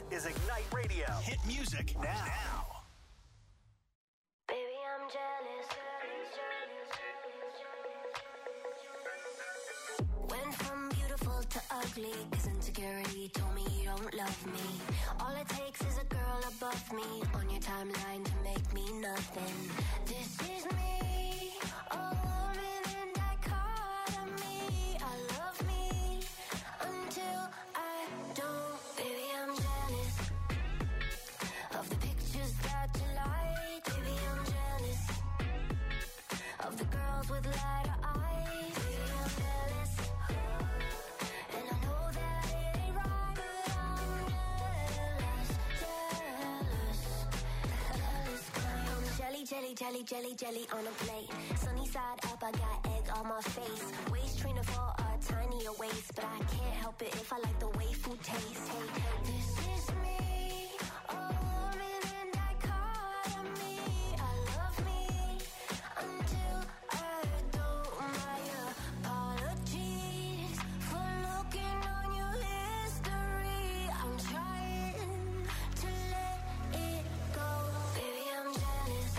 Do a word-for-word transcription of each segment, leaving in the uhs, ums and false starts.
is Ignite Radio. Hit music now. now. Baby, I'm jealous. Went from beautiful to ugly, cause insecurity told me you don't love me. All it takes is a girl above me on your timeline to make me nothing. This is me, a woman in dichotomy. I love me until I don't. Baby, I'm jealous of the pictures that you like. Baby, I'm jealous of the girls with lighter eyes. Baby, I'm jealous, and I know that it ain't right, but I'm jealous, jealous, jealous. I'm jelly, jelly, jelly, jelly, jelly on a plate. Sunny side up, I got egg on my face. Waist trainer for a tinier waist, but I can't help it if I like the way food tastes. Hey, hey, this is me, a woman in dichotomy. I love me until I don't. My apologies for looking on your history. I'm trying to let it go. Baby, I'm jealous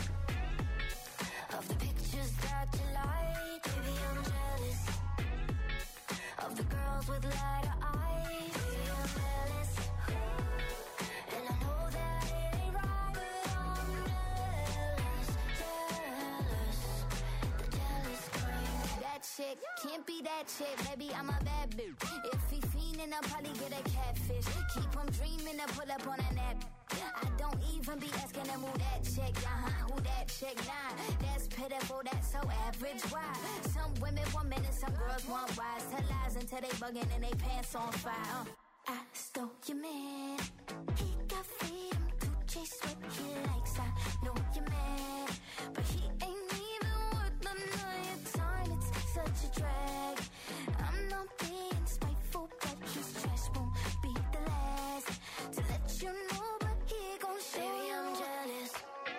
of the pictures that you like. Baby, I'm jealous of the girls with lighter eyes. Baby, I'm jealous, and I know that it ain't right, but I'm jealous, jealous, the jealous kind. That chick can't be that chick, baby, I'm a bad bitch. If he fiendin', I'll probably get a catfish. Keep him dreamin' to pull up on a nap. I don't even be asking him who that chick, uh-huh, who that chick, nah. That's pitiful, that's so average, why? Some women want men and some girls want wise. Tell lies until they bugging and they pants on fire. uh. I stole your man, he got freedom to chase what he likes. I know you're mad, but he ain't even worth the night time. It's such a drag. I'm not being spiteful, but his trash won't be the last to let you know, but he gon' show. Baby, I'm jealous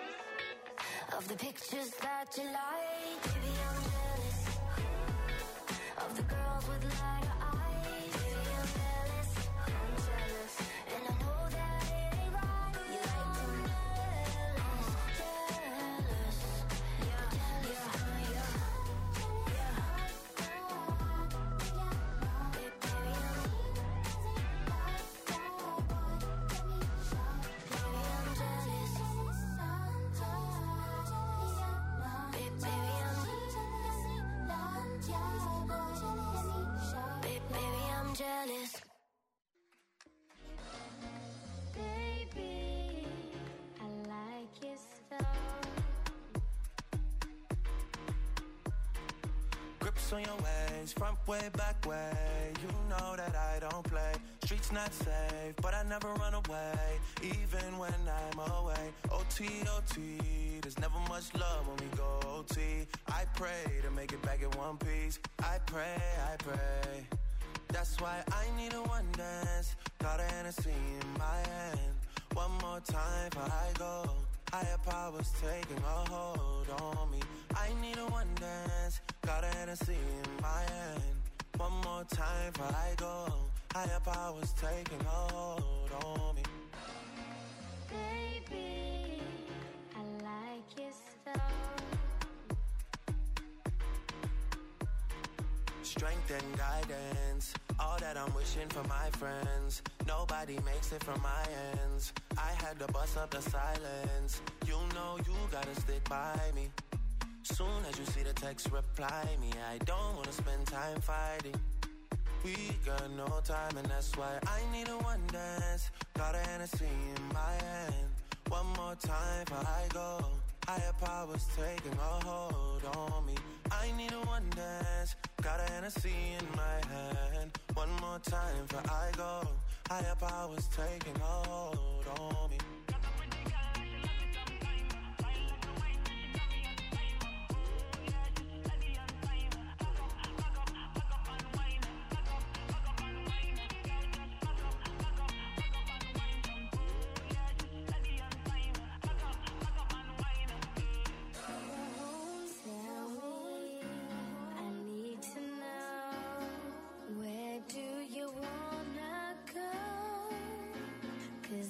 of the pictures that you like. Baby, I'm jealous of the girls with lighter eyes. Baby, I'm jealous, I'm jealous, and I know that it ain't right. You like them jealous, jealous, yeah, jealous, yeah, yeah, baby, baby, I'm, baby, I'm jealous, baby, baby, I'm, baby, baby, I'm jealous. Baby, I like your stuff. Grips on your ways, front way, back way. You know that I don't play. Streets not safe, but I never run away, even when I'm away. O T, O T, there's never much love when we go O T. I pray to make it back in one piece. I pray, I pray. That's why I need a one dance. Got a Hennessy in my hand. One more time before I go. Higher powers taking a hold on me. I need a one dance. Got a Hennessy in my hand. One more time before I go. Higher powers taking a hold on me. Baby, I like your stuff. Strength and guidance, all that I'm wishing for my friends. Nobody makes it from my ends. I had to bust up the silence. You know you gotta stick by me. Soon as you see the text, reply me. I don't wanna spend time fighting. We got no time, and that's why I need a one dance. Got a Hennessy in my hand. One more time before I go. Higher powers taking a hold on me. I need a one dance. Got a Hennessy in my hand. One more time before I go. Higher powers taking a hold on me. Where do you wanna go? 'Cause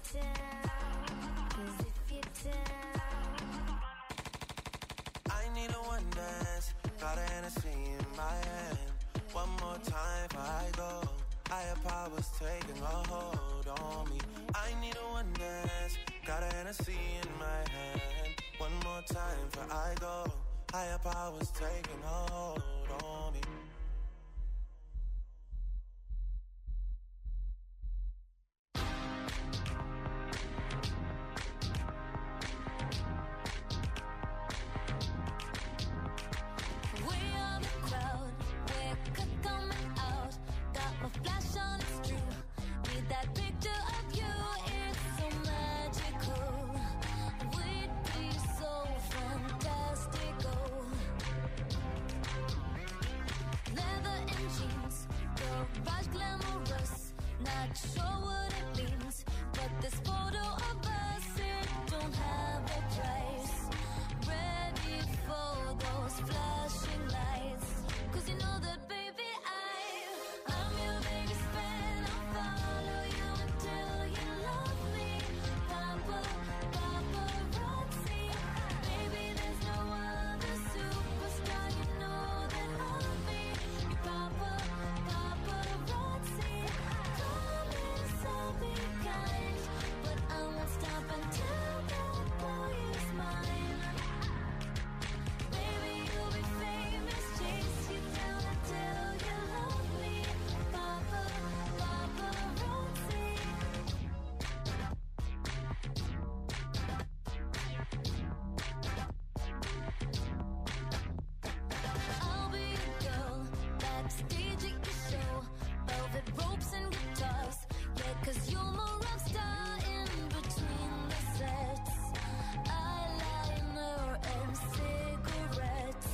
down, 'cause if you're down, I need a one dance, got a Hennessy in my hand. One more time before I go. Higher powers taking a hold on me. I need a one dance, got a Hennessy in my hand. One more time before I go. Higher powers taking a hold on me. Flash on, it's true. Need that picture of you, it's so magical. We'd be so fantastical. Leather and jeans, garage glamorous. Not sure what it means, but this photo of us, it don't have a price. Ready for those flashing lights, 'cause you know that baby I, I'm your biggest fan. I'll follow you until you love me. Papa, paparazzi. Baby, there's no other superstar. You know that I'll be your papa, paparazzi. Promise I'll be kind, but I won't stop until that boy is mine. Baby, you'll be famous, chase you down until you love me. Papa, paparazzi. I'll be a girl backstage at your show. Velvet ropes and guitars. Yeah, 'cause you're my rock star in between the sets. Eyeliner and cigarettes.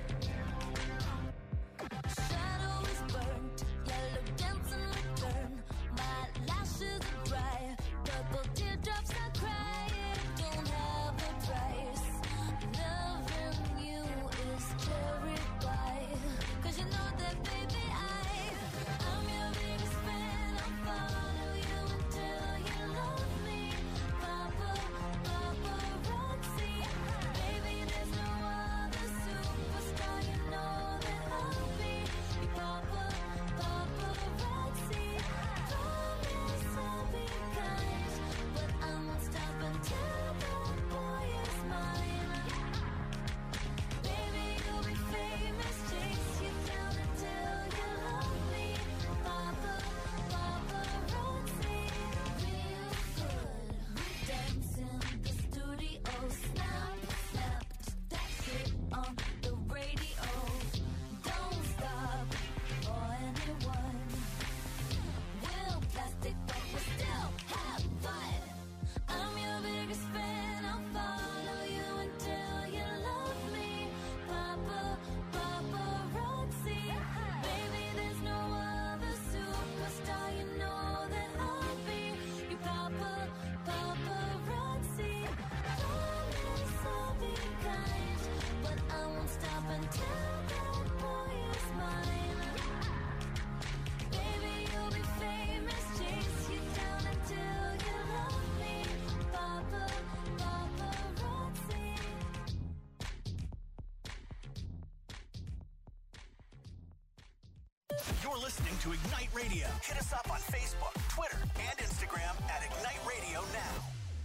Shadow is burnt, yellow dance in return. My lashes are dry, purple teardrops I cry. It don't have a price. Loving you is cherry pie, 'cause you know that baby I, I'm your biggest fan. I'll follow you until you love me. Papa, paparazzi. Baby, there's no other superstar. You know that I'll be your papa, paparazzi. Promise I'll be kind, but I won't stop until that boy is mine. Baby, you'll be famous, chase you down until you love me. Papa, paparazzi. Real good, we dance in the studio. Snap, snap, that shit on the radio. Don't stop for anyone. We'll plastic, but we still have fun. I'm your biggest fan. I'll follow you until you love me. Papa, paparazzi. Baby, there's no other superstar. You know that I'll be your papa, paparazzi. Promise I'll be kind, but I won't stop until that boy is mine. Baby, you'll be famous, chase you down until you love me. Papa, paparazzi. You're listening to Ignite Radio. Hit us up on Facebook, Twitter, and Instagram at Ignite Radio Now.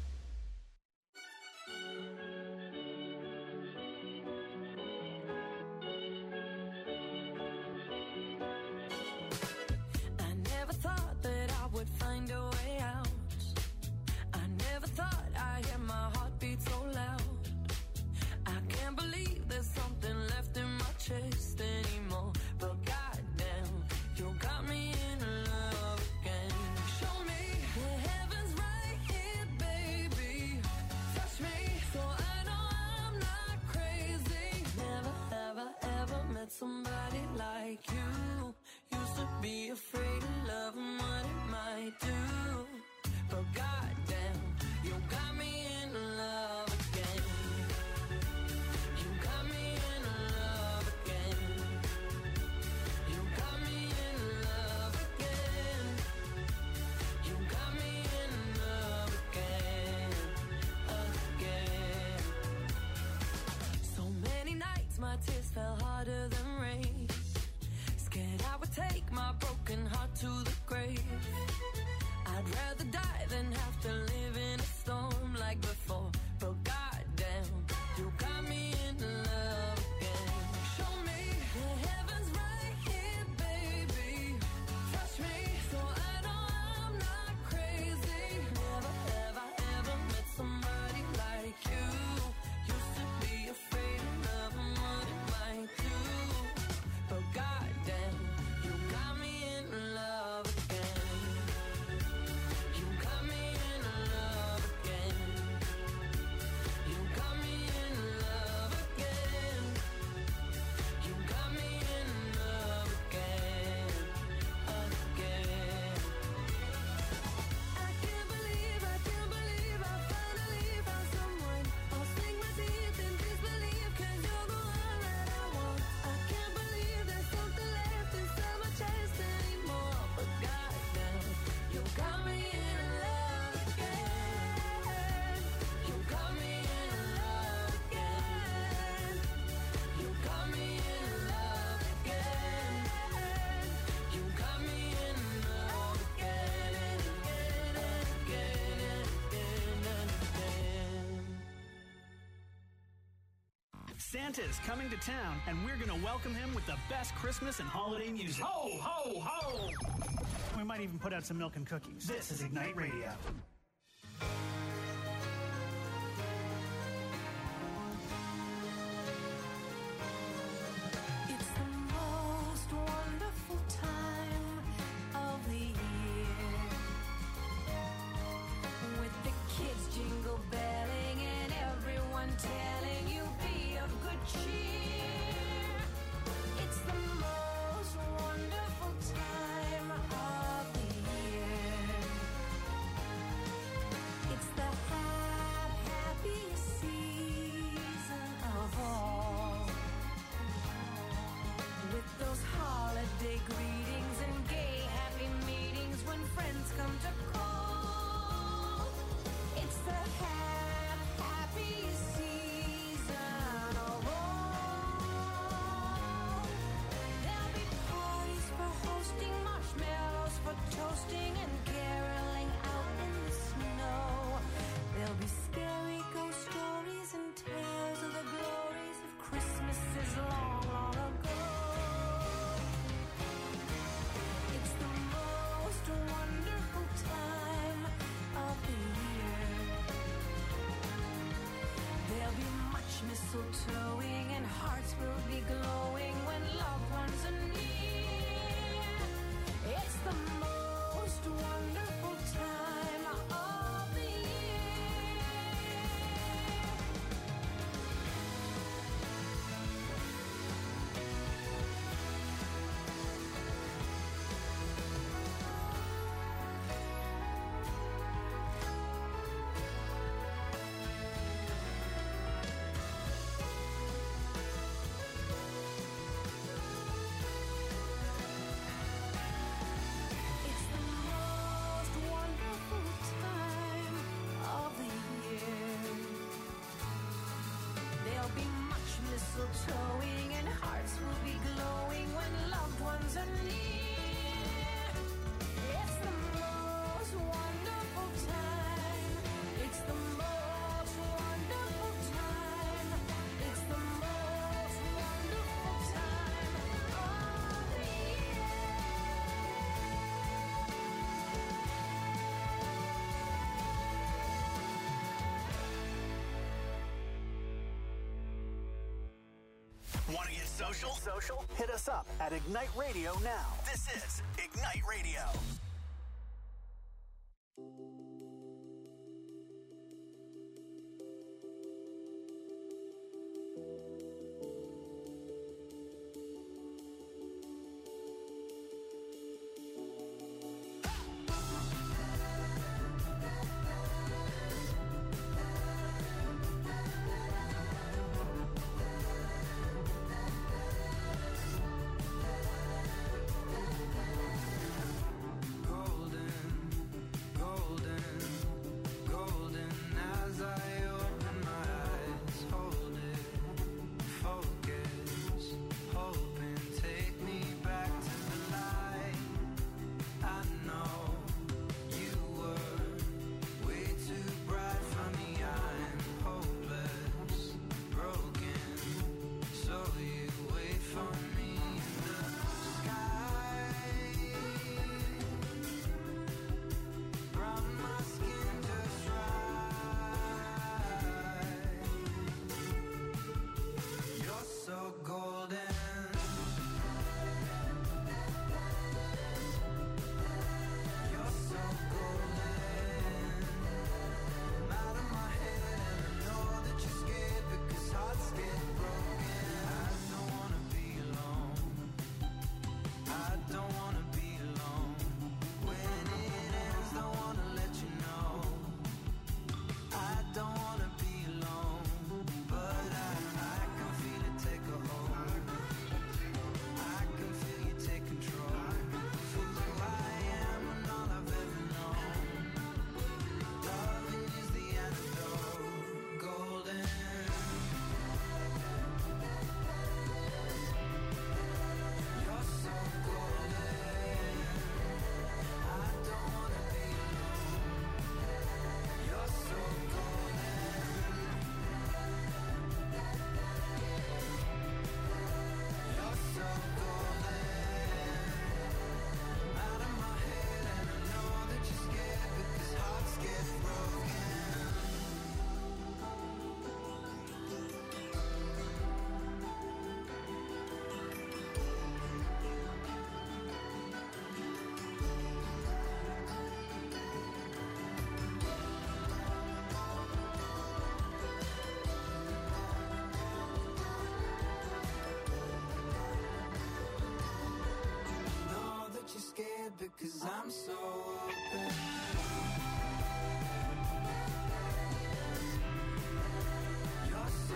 I never thought that I would find a way out. I never thought I'd hear my heartbeat so loud. I can't believe there's something left in my chest anymore. But goddamn, you got me in love again. Show me the heavens right here, baby. Santa is coming to town, and we're going to welcome him with the best Christmas and holiday music. Ho, ho, ho! We might even put out some milk and cookies. This is Ignite Radio. It's the most wonderful time of the year, with the kids jingle belling and everyone telling you be of good cheer. It's the most wonderful time of the year. It's the hap- happiest season of all, with those holiday greetings and gay happy meetings when friends come to call. It's the hap- happiest season of all. There'll be parties for hosting, marshmallows for toasting, and caroling out in the snow. There'll be scary ghost stories and tales of the glories of Christmases long, long ago. It's the most wonderful time of the year. There'll be much mistletoeing and hearts will be glowing when loved ones are near. It's the most wonderful time of the year. It's the most wonderful time of the year. There'll be much mistletoeing and hearts will be glowing when loved ones are near. It's the most wonderful time. It's the most wonderful time. It's the most wonderful time of the year. Want to get social? Social? Hit us up at Ignite Radio now. This is Ignite Radio. because I'm so open. You're so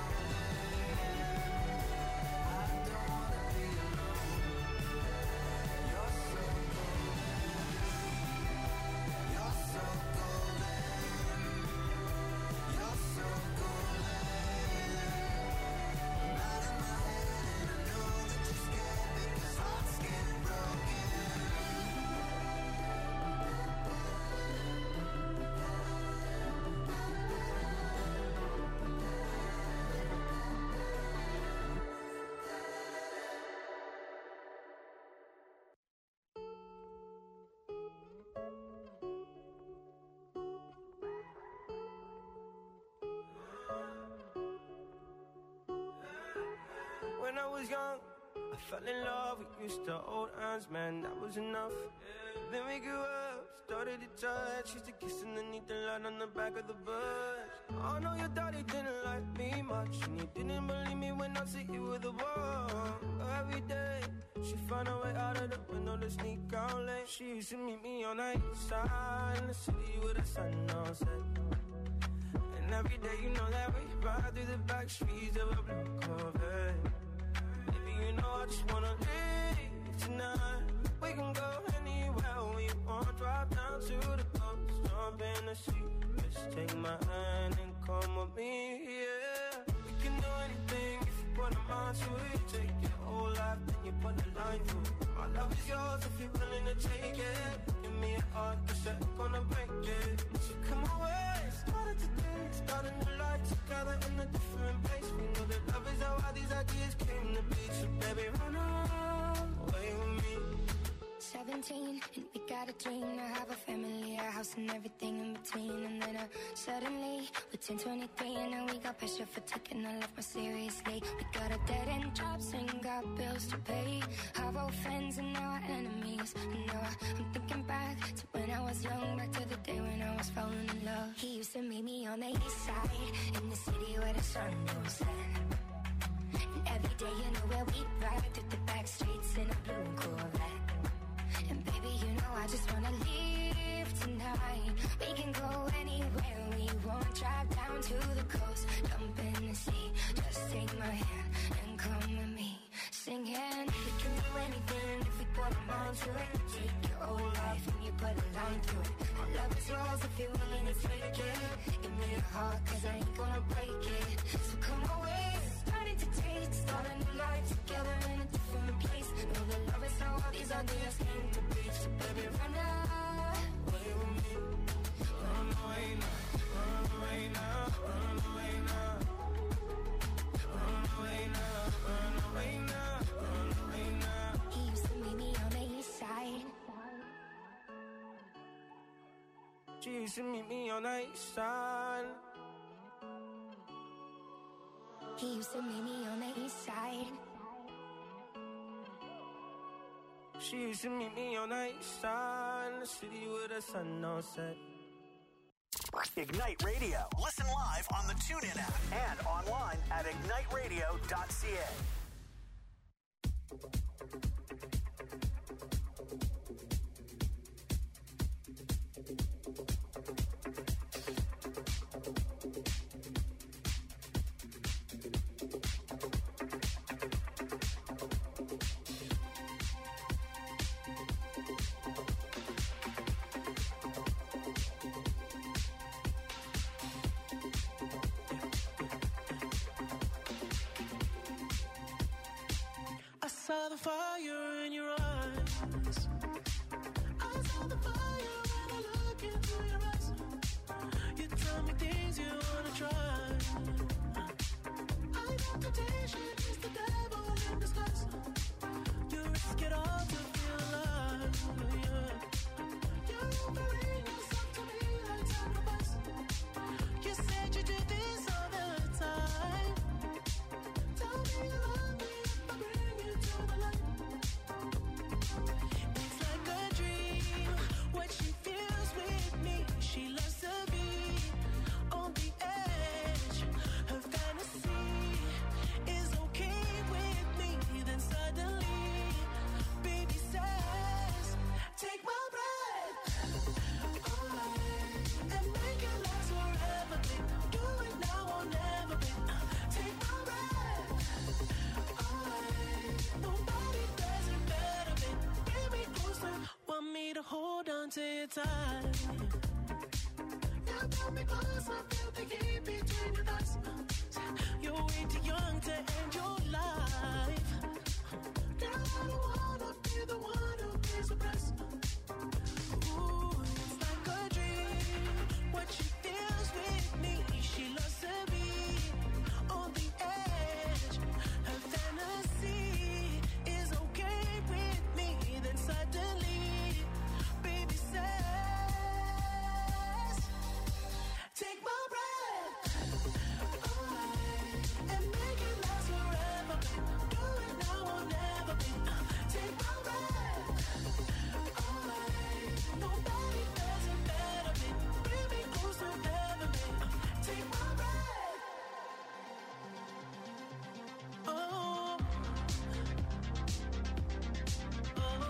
When I was young, I fell in love. We used to hold hands, man, that was enough. Then we grew up, started to touch. Used to kiss underneath the light on the back of the bus. I know your daddy didn't like me much, and he didn't believe me when I said you were the one. Every day, she found a way out of the window to sneak out late. She used to meet me on the east side in the city with the sun on set. And every day, you know that we ride through the back streets of a blue Corvette. You know I just wanna leave tonight. We can go anywhere we want. Drive down to the coast, jump in the sea. Just take my hand and come with me, yeah. We can do anything if you put a mind to it. Take your whole life, then you put a line through it. My love is yours if you're willing to take it. Give me a heart, cause I'm gonna break it. So come away, started today, start a new life together in a different place. We know that love is how all these ideas came to be. So baby, run away with me. Seventeen, and we got a dream to have a family, a house and everything in between. And then uh, suddenly, we're ten twenty-three, and now we got pressure for taking our life more seriously. We got a dead-end jobs and got bills to pay. Have old friends and now our enemies. And now I'm thinking back to when I was young, back to the day when I was falling in love. He used to meet me on the east side, in the city where the sun don't set. And every day, you know where we ride through the back streets in a blue Corvette. And baby, you know I just wanna leave tonight. We can go anywhere we want. Drive down to the coast, jump in the sea. Just take my hand and come with me. Singing, we can do anything if we put a mind to it. Take your whole life and you put a line through it. My love is yours if you're willing to take it. Give me a heart, cause I ain't gonna break it. So come away, starting to taste. Start a new life together in a different place. Know that love is how all these ideas came to be. So baby, run away with me. Run away now, run away now, run away now. Run away now, run away now, run away now. He used to meet me on the east side. She used to meet me on the east side. He used to meet me on the east side. She used to meet me on the east side in the city with the sun on set. Ignite Radio. Listen live on the TuneIn app and online at ignite radio dot c a. Saw the fire in your eyes. I saw the fire when I look into your eyes. You tell me things you wanna try. I know temptation is the devil in disguise. You risk it all to feel alive. Yeah. You're offering yourself to me like sacrifice. You said you do this all the time. Tell me you love me. It's like a dream, what she feels with me. She loves to be on the edge. Her fantasy is okay with me. hold on to your time. You got me close, I feel the heat between your thighs. You're way too young to end your life. Girl, I don't wanna be the one who pays the price. Ooh, it's like a dream. What she feels with me, she loves to be on the edge. Her fantasy is okay with me. Then suddenly, baby says, take my breath away and make it last forever. Do it now or never. Take my breath away. Nobody does it better. Bring me close to heaven. Take my breath. Oh, oh,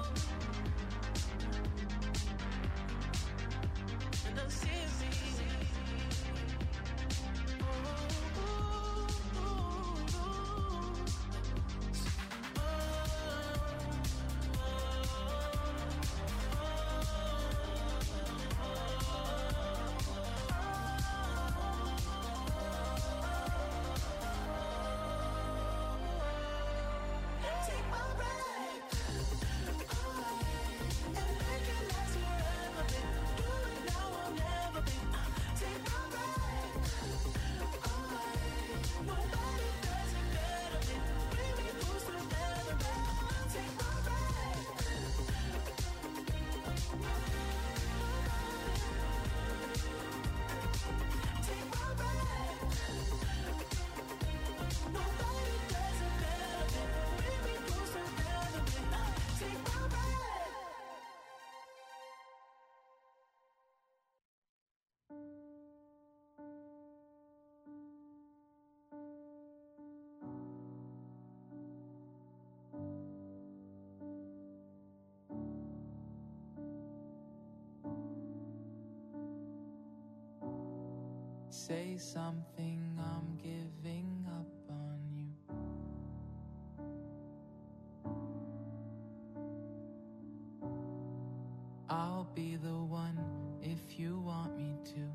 and I'm serious. Take my breath away and make it last forever. Do it now or never. Take my breath away. Nobody does it better. Bring me close to heaven. Take my breath. Take my breath. Nobody does it better. Bring me close to heaven. Take my breath. Say something, I'm giving up on you. I'll be the one if you want me to.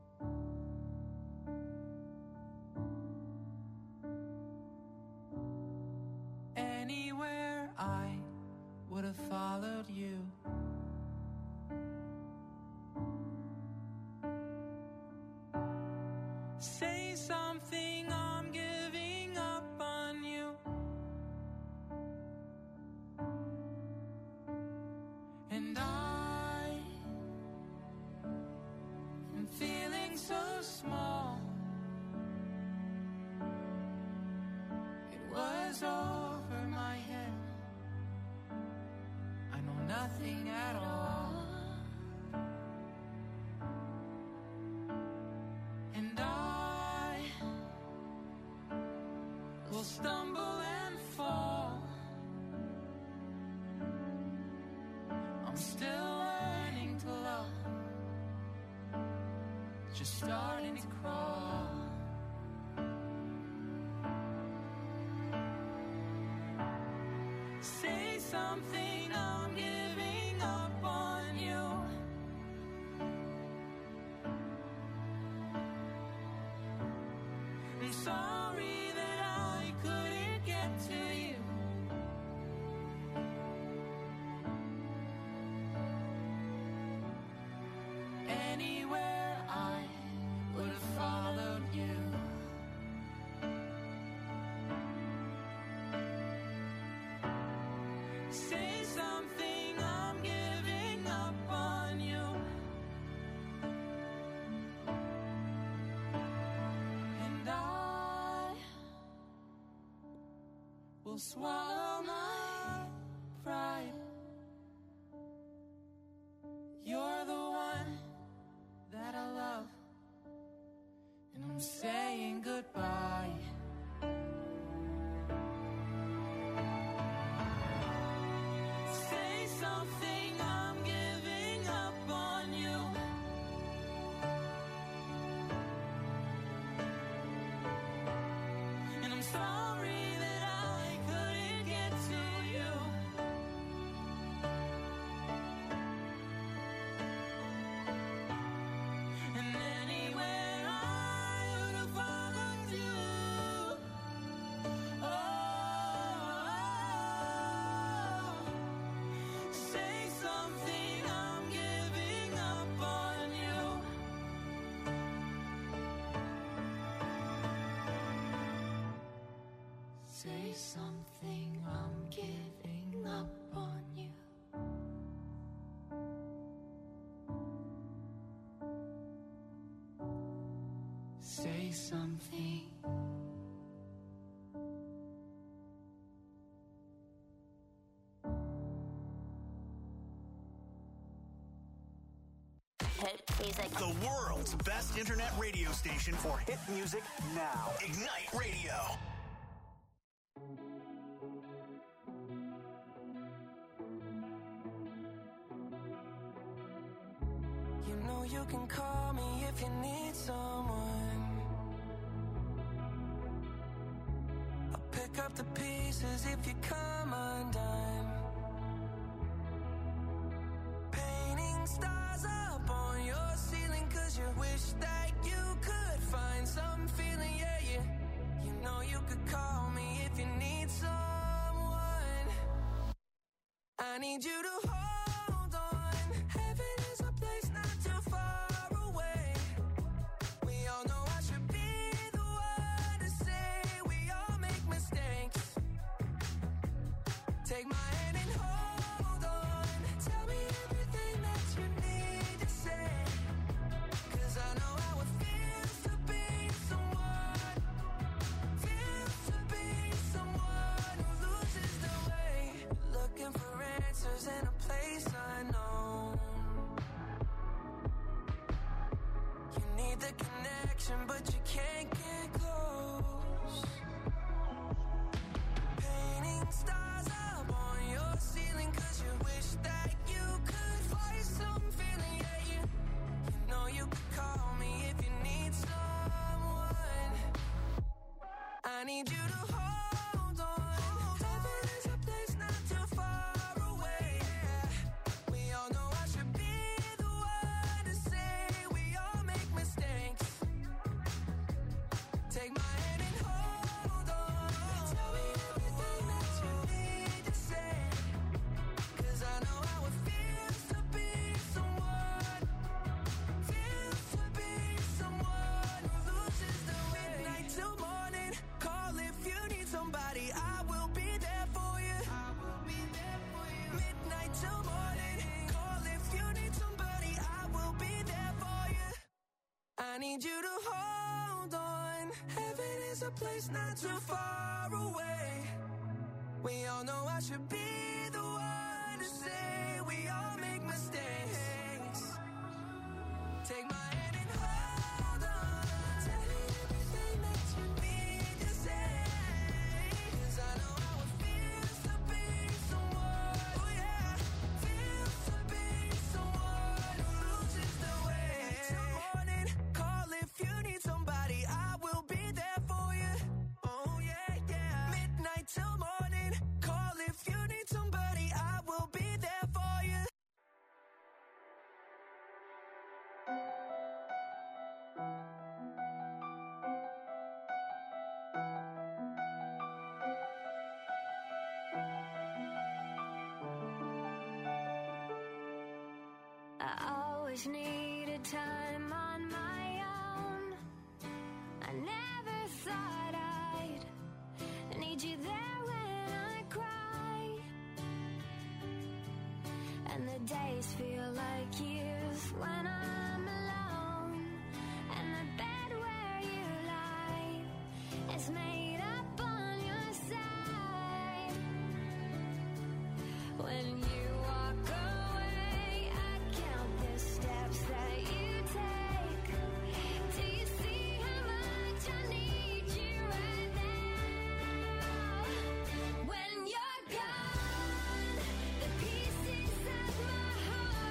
Anywhere I would have followed you. Say something, I'm giving up on you. And I am feeling so small. It was over my head. I know nothing at all. And I will stumble and fall. I'm still learning to love, just starting to crawl. Say something, I'm giving up on you. I'm sorry that I couldn't get to you. Anywhere I would have followed you. Say something, I'm giving up on you. And I will swallow my pride. You're the one that I love, and I'm saying goodbye. Say something, I'm giving up on you. And I'm sorry that I couldn't get to you. something, I'm giving up on you. Say something. Hit music. The world's best internet radio station for hit music now. Ignite Radio. You know you can call me if you need someone. I'll pick up the pieces if you come undone. Painting stars up on your ceiling 'cause you wish that you could find some feeling, yeah, yeah. You know you could call me if you need someone. I need you to hold on. Heaven is a place not too far away. We all know I should be the one to say we all make mistakes. Take my hand and hold on. Tell me everything that you need to say. 'Cause I know how it feels to be someone. Feels to be someone who loses their way. Looking for answers in a place unknown. You need the connection, but you can't get close. Painting stars up on your ceiling 'cause you wish that you could find some feeling, yeah, you, you know you could call me if you need someone. I need you to hold on. Heaven is a place not too far away. We all know I should be the one to say we all make mistakes. Take my hand and hold on. Tell me everything that you need to say. 'Cause I know how it feels to be someone. Feels to be someone who loses their way. Midnight till morning. Call if you need somebody. I will be there for you. I will be there for you. Midnight till morning. Call if you need somebody. I will be there for you. I need you to hold on. Heaven is a place not too far away. We all know I should be the one to say we all make mistakes. Take my hand and hold on. Tell me everything that you need to say. 'Cause I know how it feels to be someone. Oh yeah, feels to be someone who loses their way. Till morning, call if you need somebody. I will be there for you. Oh yeah, yeah. Midnight till morning, call if you need somebody. I will be there for you. I always needed time on my own. I never thought I'd need you there when I cry. And the days feel like years when I'm alone. And the bed where you lie is made up on your side. When you walk away, I count the steps that you take. Do you see how much I need you right now? When you're gone, the pieces of my heart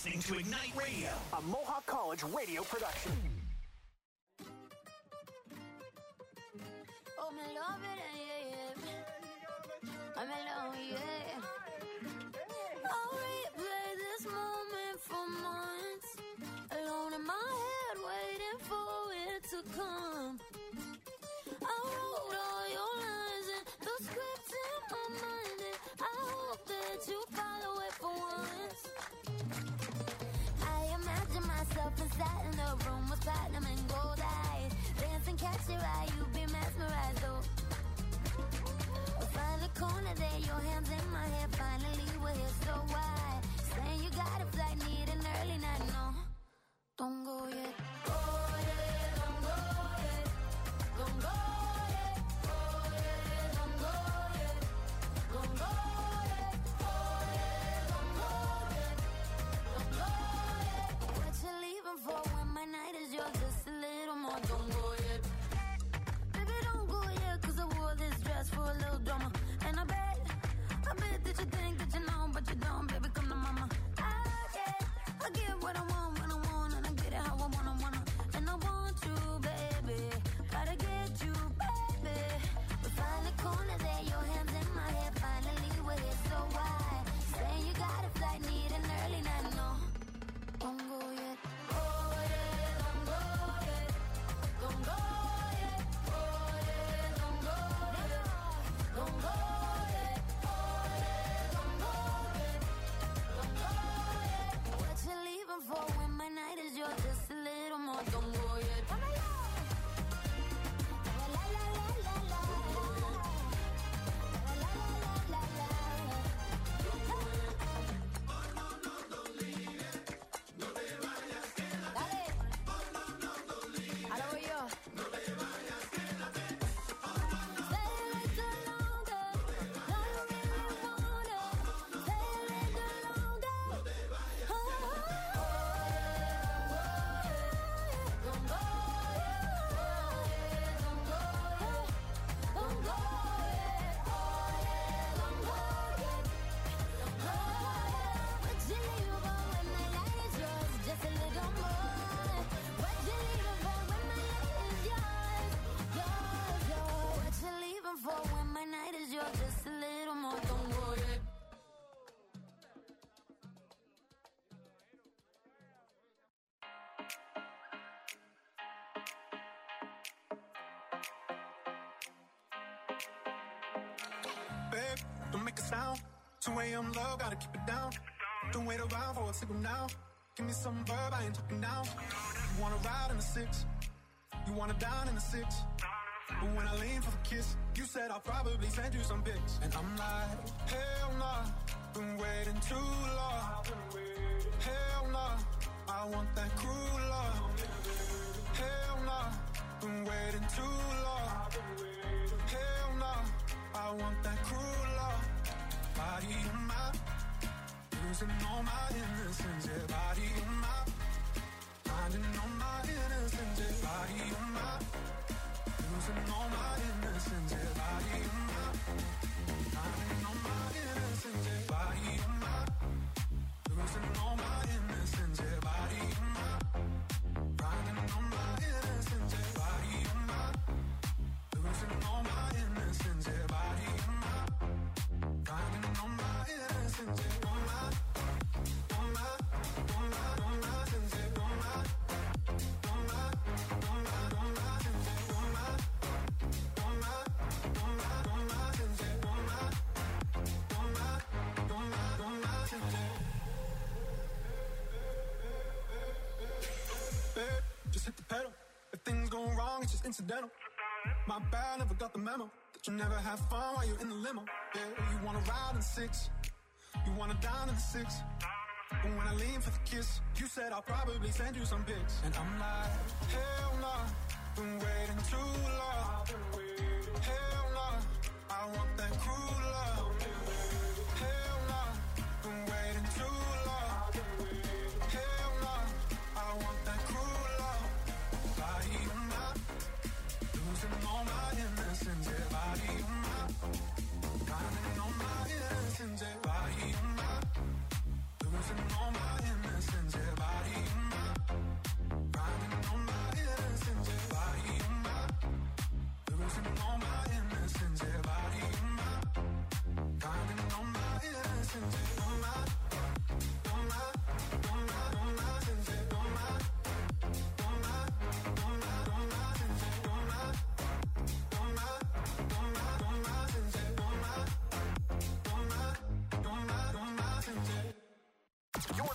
listening to Ignite Radio, a Mohawk College radio production. Oh, me love it, yeah, yeah. I'm alone, yeah. I'll replay this moment for months. Alone in my head, waiting for it to come. I wrote all your lines and the scripts in my mind, and I hope that you follow it for once. I imagine myself inside in the room with platinum and gold eyes. Dance and catch your eye, you be mesmerized, oh. Find the corner there, your hands in my hair. Finally, we're here, so why? Saying you got a flight, need an early night, no. Don't go yet. Go yet, don't go yet. Don't go yet. Go yet, don't go yet. Don't go yet. Go yet, don't go yet. Don't go yet. What you leaving for when my night is yours? Just a little more. Don't go yet. Baby, don't go yet, cause I wore this dress for a little drama. And I bet, I bet that you think that you know, but you don't, baby, come to mama. I get, I get what I want when I want, and I get it how I wanna, wanna. And I want you, baby, gotta get you, baby. We find the corner there, your hands in my hair. Finally, we're here, so why? Saying you got a flight, need an early night, no. Don't go yet. Go yet, don't go yet. Don't go yet. Go yet, don't go yet. Don't go yet. Go yet, don't go yet. Don't go yet. What you leaving for when my night is yours? Just a little more. Don't go yet. La la la la la la. La la la la la la. Dale. Ahora voy yo. Stay a little longer. No, you really want it. Stay a little longer. Oh, oh, oh. Don't go yet. Don't go yet. Don't go yet. Oh, yeah. Don't go yet. Don't go yet. What you leaving for when my night is yours? Just a little more. What you leaving for when my night is yours? Yours, yours. What you leaving for when my night is yours? Just a little more. Don't go yet. Babe, don't make a sound. two a.m. love, gotta keep it down. Don't wait around for a signal now. Give me some verb, I ain't talking down. You wanna ride in the six, you wanna dine in the six. But when I lean for the kiss, you said I'll probably send you some pics. And I'm like, hell nah, been waiting too long. Hell nah, I want that cruel love. Hell nah, been waiting too long. Hell nah, I want that cruel love. Body in my, losing all my innocence. Yeah, body in my, finding all my innocence. Yeah, body in my, losing all my innocence. Yeah, body in my, finding all my innocence. Yeah, body in my, losing all my innocence. Yeah, body in my, finding all my innocence. Yeah, body in my, losing all my innocence. Yeah, body in my, finding all my innocence. Yeah, all my, all my, all my, all my sins. Yeah, all my, all my, all my, all my sins. Yeah, all my, all my, all my, all my sins. Yeah, all my, all my, all my, all my sins. Yeah. Babe, just hit the pedal. If things go wrong, it's just incidental. My bad, never got the memo that you never have fun while you're in the limo. Yeah, you wanna ride in the six, you wanna dine in the six. But when I lean for the kiss, you said I'll probably send you some pics. And I'm like, hell nah, been waiting too long. Hell nah, I want that cruel love. Hell nah, been waiting too long. Hell nah, I want that cruel love. Body in my, losing all my innocence. Yeah, body in my, finding all my innocence. Yeah, body in my, losing all my innocence.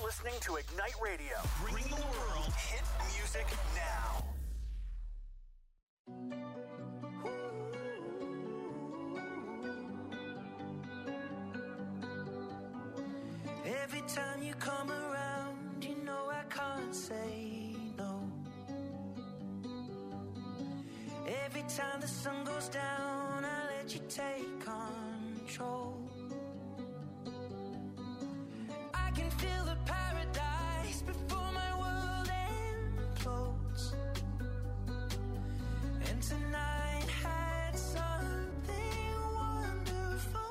listening to Ignite Radio. Bring the world hit music now. Every time you come around, you know I can't say no. Every time the sun goes down, I let you take control. I can feel the paradise before my world implodes. And tonight had something wonderful.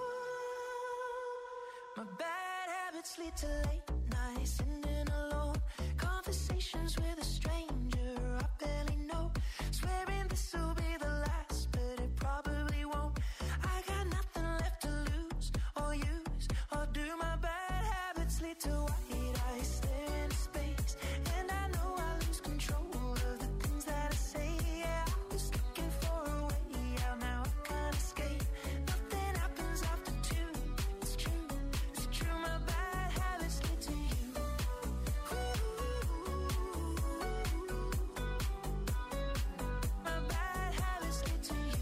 My bad habits lead to late nights, sitting alone. Conversations with a stranger I barely know. Swearing this will be the last, but it probably won't. I got nothing left to lose or use or do. My bad habits lead to white eyes stare into space, and I know I lose control of the things that I say. Yeah, I was looking for a way out, now I can't escape. Nothing happens after two. It's true, it's true. My bad habits lead to you. My bad habits lead to you.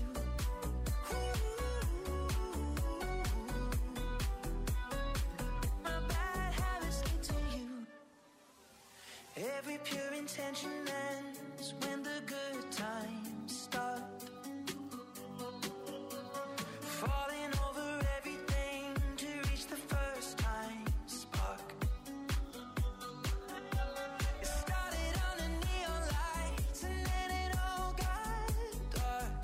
My bad habits lead to you. Every pure intention ends when the good times start. Falling over everything to reach the first time spark. It started under neon lights and then it all got dark.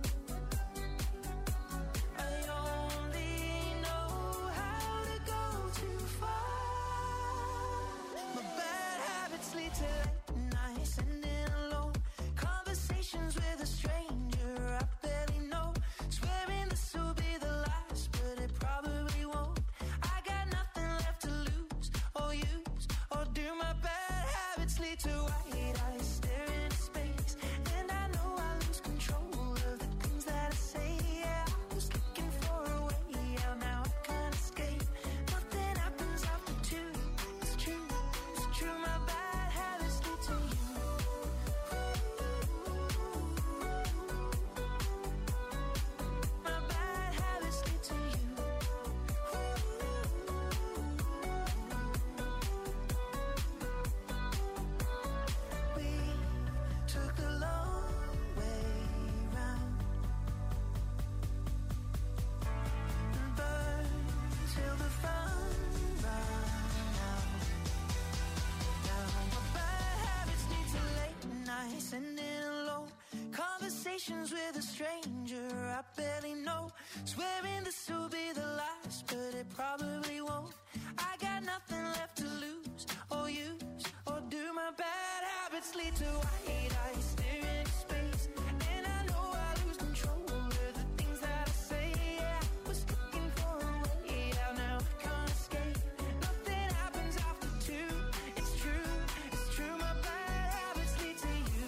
I only know how to go too far. My bad habits lead to late nights, sitting alone. Conversations with a stranger I barely know. Swearing this will be the last, but it probably won't. I got nothing left to lose or use or do. My bad habits lead to white eyes staring into space, and I know I lose control of the things that I say. Yeah, I was looking for a way out, now I can't escape. Nothing happens after two. It's true, it's true. My bad habits lead to you. My bad habits lead to you. We took the long way round and burned till the fun ran out. Now my bad habits lead to late nights, sitting alone. Conversations with a stranger I barely know. Swearing this will be the last, but it probably won't. I got nothing left to lose or use or do. My bad habits lead to white eyes staring into space, and I know I lose control of the things that I say. Yeah, I was looking for a way out, now I can't escape. Nothing happens after two. It's true, it's true. My bad habits lead to you.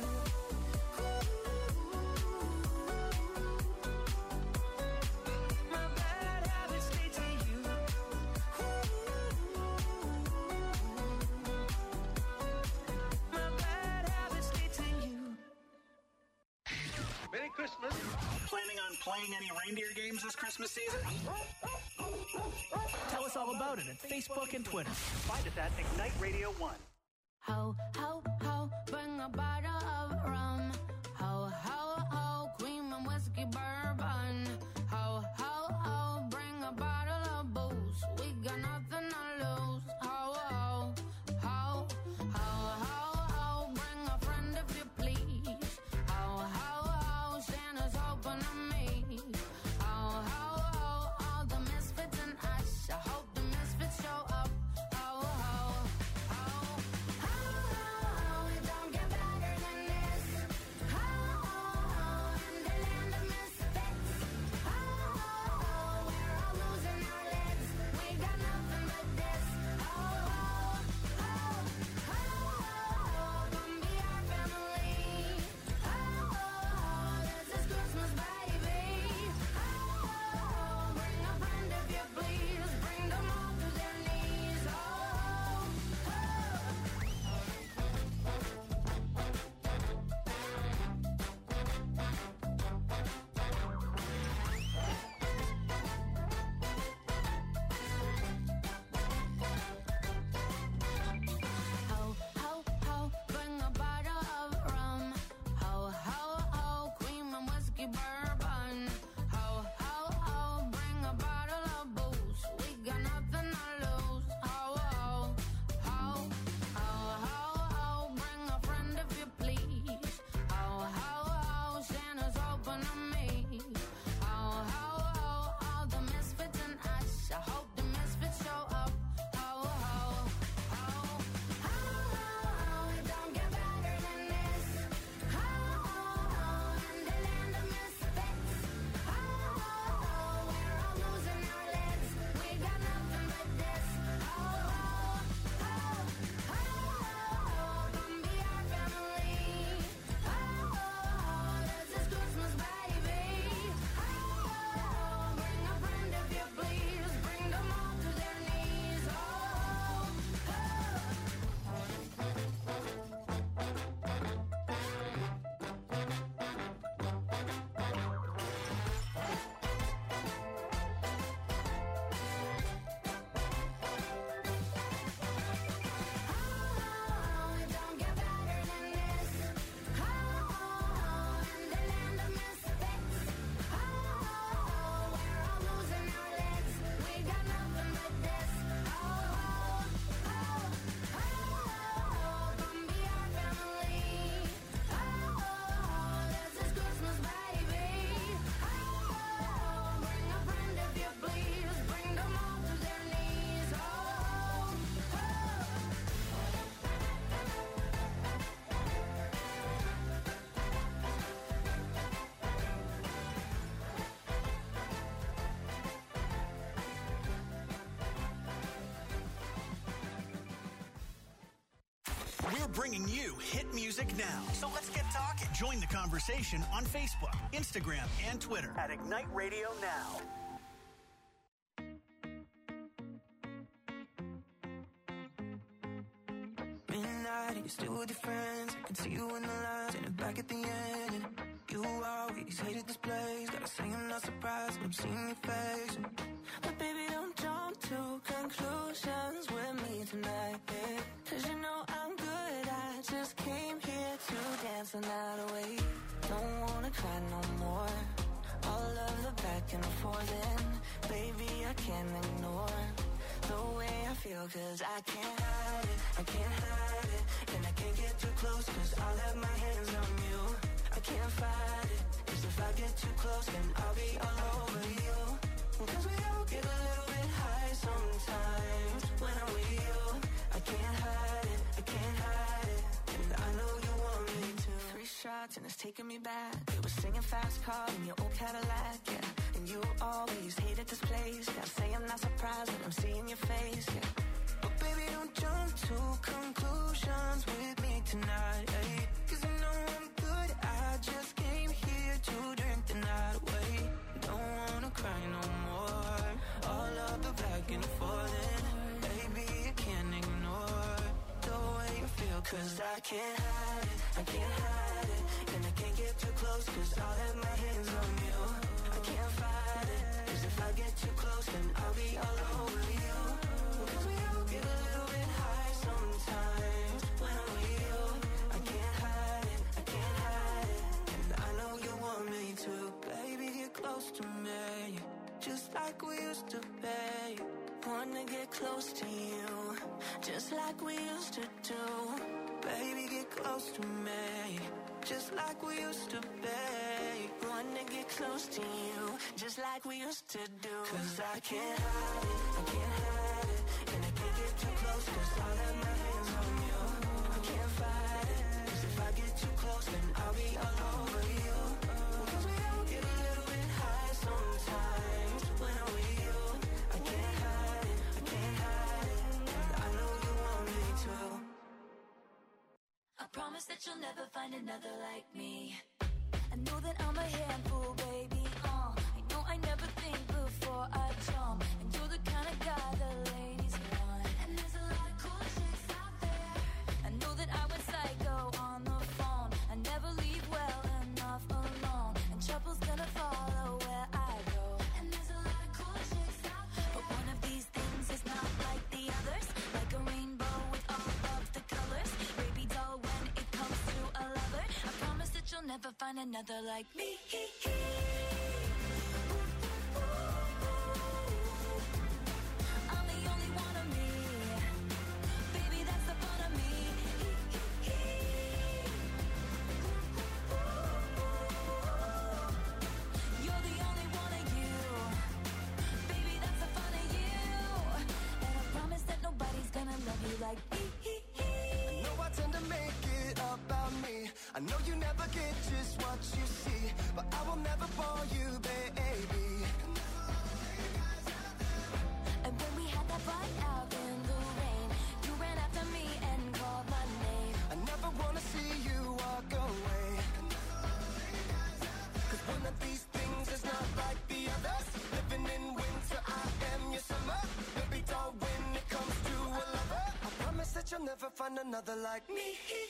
My bad habits lead to you. My bad habits lead to you. Merry Christmas. Planning on playing any reindeer games this Christmas season? Tell us all about it at Facebook and Twitter. Find us at Ignite Radio one. Ho, ho, ho, bring a bottle of rum. Ho, ho, ho, cream and whiskey bourbon. Ho, ho, ho, bring a bottle of booze. We got nothing to lose. Ho, ho, ho, ho, ho, ho, bring a friend if you please. Ho, ho, ho, Santa's open to me. Ho, ho, ho, all the misfits and us. I hope the misfits show up. Ho, ho, ho, ho, ho, it don't get better than bringing you hit music now. So let's get talking. Join the conversation on Facebook, Instagram, and Twitter at Ignite Radio Now. Midnight, you're still with your friends. I can see you in the lines and back at the end. And you always hated this place. Gotta say I'm not surprised when I'm seeing your face. But baby, don't jump to conclusions with me tonight, babe. Cause you know I'm good, I just came here to dance the night away. Don't wanna cry no more. All of the back and forth, and baby, I can't ignore the way I feel, cause I can't hide it, I can't hide it. And I can't get too close, cause I'll have my hands on you. I can't fight it, cause if I get too close, then I'll be all over you. Cause we all get a little bit high sometimes when I'm with you. I can't hide it, I can't hide it. And I know you want me to. Three shots and it's taking me back. We were singing fast car in your old Cadillac, yeah. And you always hated this place. Gotta say I'm not surprised when I'm seeing your face, yeah. But baby, don't jump to conclusions with me tonight, eh? Cause you know I'm good, I just came here to drink the night away. Don't wanna cry no more. All of the back and forth, and baby, you can't ignore the way you feel. Cause I can't hide it, I can't hide it. And I can't get too close, cause I'll have my hands on you. I can't fight it, cause if I get too close, then I'll be all over you. Cause we all get a little bit high sometimes when I'm with you. I can't hide it, I can't hide it. And I know you want me to. Baby, get close to me, just like we used to be. Wanna get close to you, just like we used to do. Baby, get close to me, just like we used to be. Wanna get close to you, just like we used to do. Cause I can't hide it, I can't hide it. And I can't get too close, cause I'll have my hands on you. I can't fight it, cause if I get too close, then I'll be all over you. Cause we all get a little bit high sometimes when I'm with you. I can't hide it, I can't hide it. And I know you want me to. I promise that you'll never find another like me. I know that I'm a handful, baby, uh I know I never think before I jump. And you're the kind of guy the ladies want. And there's a lot of cool chicks out there. I know that I went psycho on the phone. I never leave well enough alone. And trouble's gonna follow where I go. And there's a lot of cool chicks out there. But one of these things is not like the others. Like a rainbow with all of the colors. Baby doll, when it comes to a lover, I promise that you'll never find another like me. I'm the only one of me. Baby, that's the fun of me. You're the only one of you. Baby, that's the fun of you. And I promise that nobody's gonna love you like me. I know I tend to make it about me. I know you never get just what you see, but I will never bore you, baby. And when we had that fight out in the rain, you ran after me and called my name. I never wanna see you walk away. Cause one of these things is not like the others. Living in winter, I am your summer. Baby doll, when it comes to a lover, I promise that you'll never find another like me.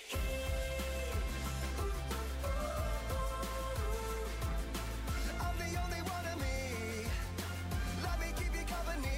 I'm the only one of me. Let me keep you company.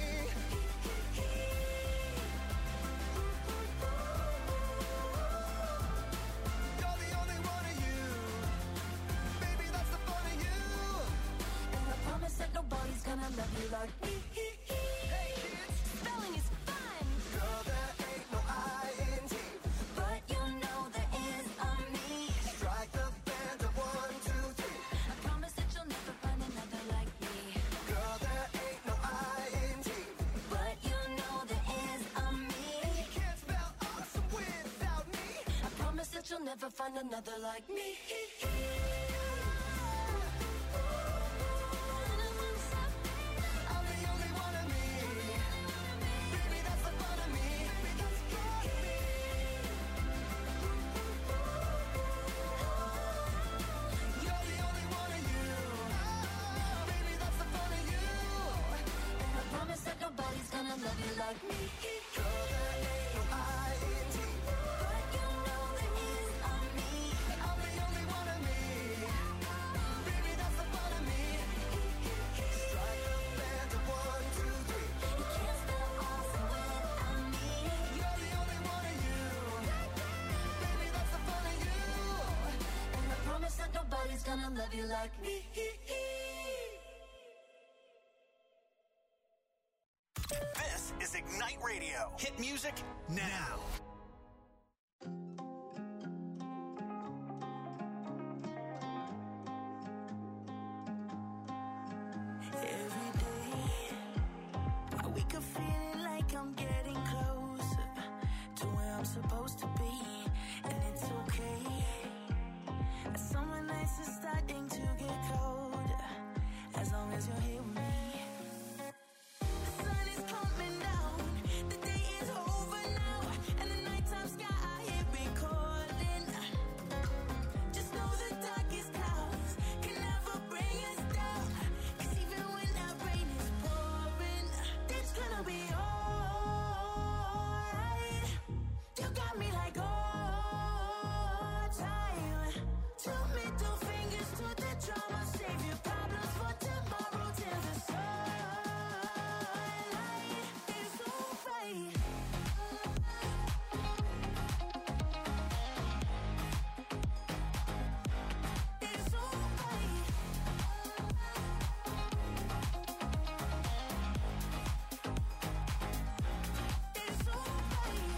You're the only one of you. Baby, that's the fun of you. And I promise that nobody's gonna love you like me. Hey kids, Spelling is fun. girl, there ain't no I N G. But you know there is a me. Strike the band of one, two, three. I promise that you'll never find another like me. Girl, there ain't no I N G. But you know there is a me. You can't spell awesome without me. I promise that you'll never find another like me. I'm the only one of me. Baby, that's the fun of me. Baby, that's the fun of me. like me. You're the A I N T. But you know that he's on me. I'm the only one of me. Baby, that's the fun of me. Strike a band of one, two, three. You can't stop awesome without me. You're the only one of you. Baby, that's the fun of you. And I promise that nobody's gonna love you like me. This is Ignite Radio. Hit music now. Every day, I wake up feeling like I'm getting closer to where I'm supposed to be, and it's okay. Summer nights are starting to get colder, as long as you're here with me. The sun is coming down, the day is over now, and the nighttime sky here be calling. Just know the darkest clouds can never bring us down, 'cause even when that rain is pouring, it's gonna be alright. You got me like all time. Two middle fingers to the drama, save your problems for tomorrow till the sunlight is alright. It's alright. It's alright.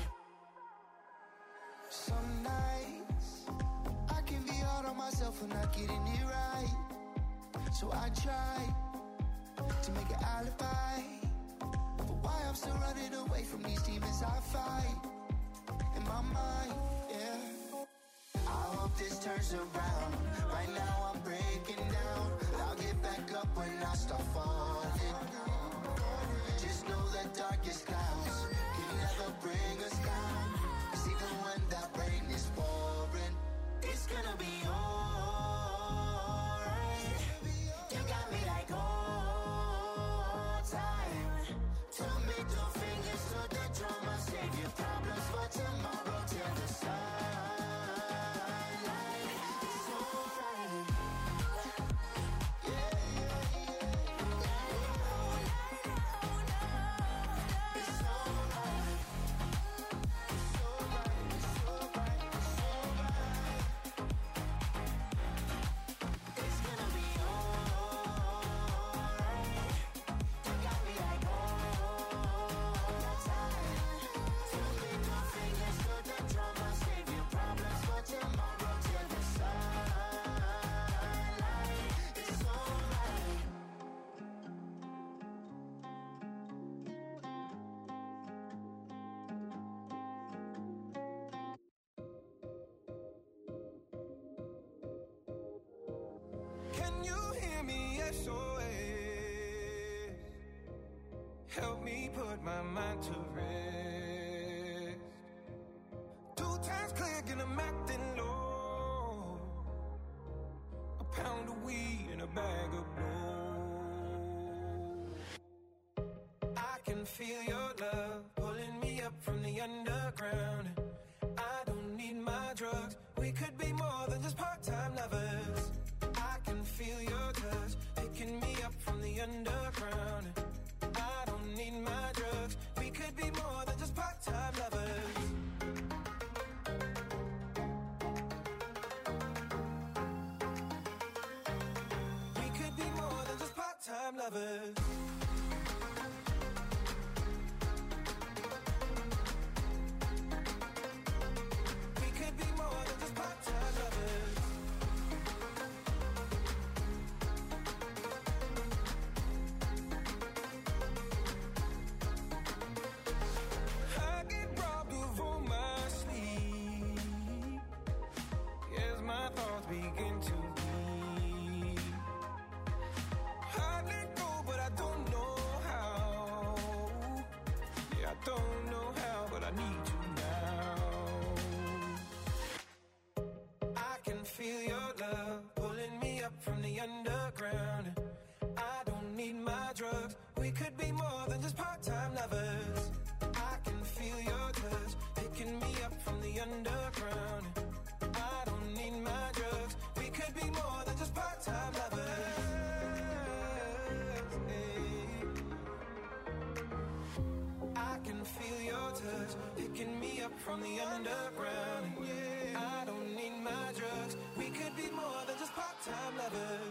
Some nights I can be hard on myself for not getting it right. So I try to make an alibi for why I'm still running away from these demons I fight in my mind, yeah. I hope this turns around. Right now I'm breaking down. I'll get back up when I start falling. Just know the darkest clouds can never bring us down, 'cause even when that rain is pouring, It's gonna be alright. You got me like all time. Two middle fingers to the drama, save your problems for tomorrow till the sunlight. It's alright. Yeah, yeah, yeah. It's alright. It's alright. It's alright. It's alright. It's gonna be alright. You got me like all time. Two middle fingers to the drama, save your problems for tomorrow till the sunlight. It's alright. Can you hear me? S O S. Help me put my mind to rest. Two times click and I'm acting low. A pound of weed and a bag of blow. I can feel your love pulling me up from the underground. I don't need my drugs. We could be more than just part-time lovers. I can feel your touch picking me up from the underground. I don't need my drugs. We could be more than just part-time lovers. We could be more than just part-time lovers. We could be more than just part-time lovers. I get robbed of all my sleep as my thoughts begin to bleed. I let go, but I don't know how. Yeah, I don't know how, but I need you now. I can feel your love pulling me up from the underground. I don't need my drugs. We could be more than just part-time lovers. your touch, picking me up from the underground. And yeah, I don't need my drugs. We could be more than just part-time lovers.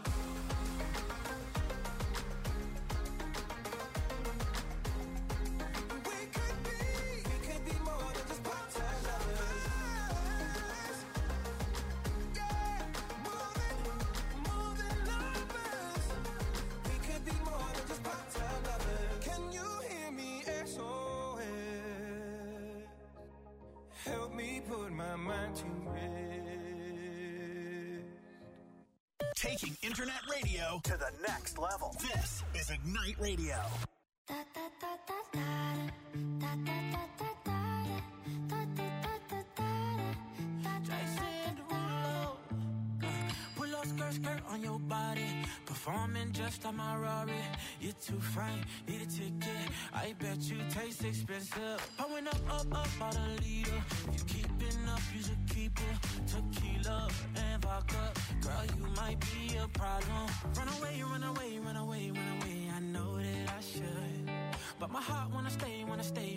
We could be, we could be more than just part-time lovers. Yeah, more than, more than lovers. We could be more than just part-time lovers. Can you hear me? S O S. Help me put my mind to rest. Taking internet radio to the next level. This is Ignite Radio. Jason Derulo. Pull up skirt, skirt on your body. Performing just like my Rari. You're too fine, need a ticket. I bet you taste expensive. Pouring up, up, up, out a leader. If you keeping up, you should keep it. Tequila and vodka. Girl, you might be a problem. Run away, run away, run away, run away. I know that I should. But my heart wanna stay, wanna stay.